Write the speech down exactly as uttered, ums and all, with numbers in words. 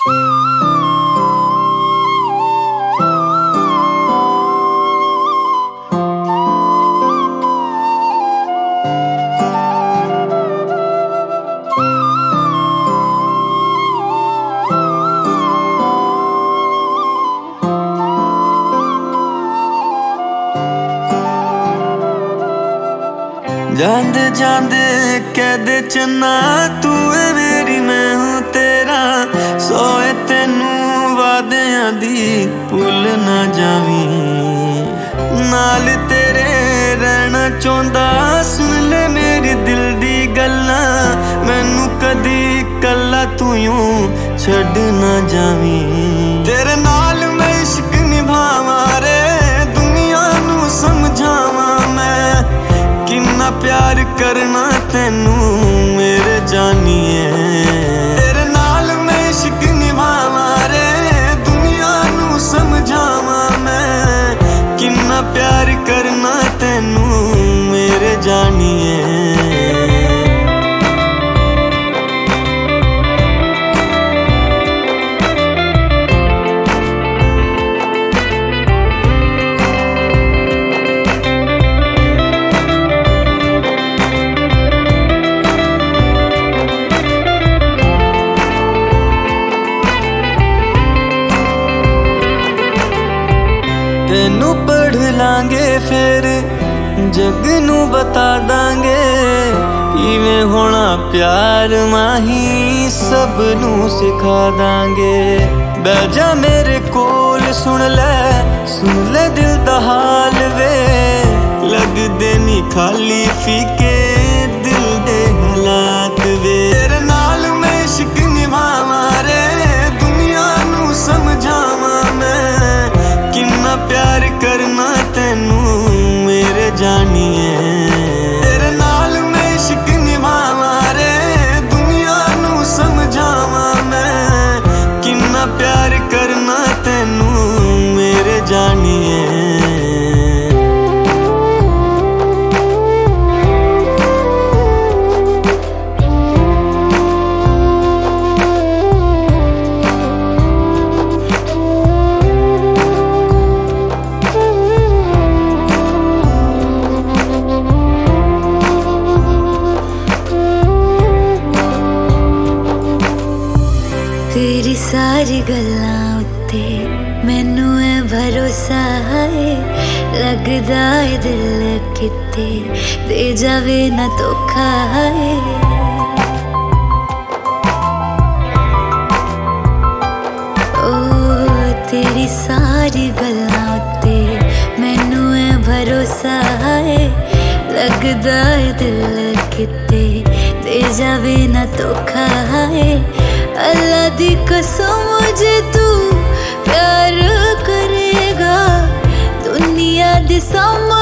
जांदे जांदे कह दे चन्ना तू है मेरी मैं हूं तेरा, सोए तेनू वादियां दी भुल ना जावी, नाल तेरे रहना चाहंदा सुन ले मेरी दिल दी गल्लां, मैनू कदी कल्ला तू यूं छड़ ना जावी, तेरे नाल मैं इश्क निभावां रे दुनिया नू समझावां मैं, किन्ना प्यार करना तेनू मेरे जानिए, तेरे नाल मैं इश्क निभावां रे दुनिया नू समझावां मैं, किन्ना प्यार करना तेनू मेरे जानिए। तेनू पढ़ लांगे फिर जग नू बता दांगे, इवें होना प्यार माही सब नू सिखा दांगे, बैठ जा मेरे कोल सुन ले सुन ले दिल दा हाल वे, लगदे नी खाली फीके दिल दे हालात वे, तेरे नाल मैं इश्क निभावां रे दुनिया नू समझावां मैं, किन्ना प्यार करना तेनू मेरे जानिए, तेरे नाल मैं इश्क निभावां रे दुनिया नू समझावां मैं, किन्ना प्यार करना तेनू मेरे जानिए। तेरी सारी गल्लां उत्ते मैनू है भरोसा है, लगदा है दिल किते दे जावे ना धोखा है, ओ तेरी सारी गल्लां उत्ते मैनू है भरोसा है, लगदा है दिल किते दे जावे ना धोखा है, अल्लाह दी कसम मुझे तू प्यार करेगा दुनिया दे सामने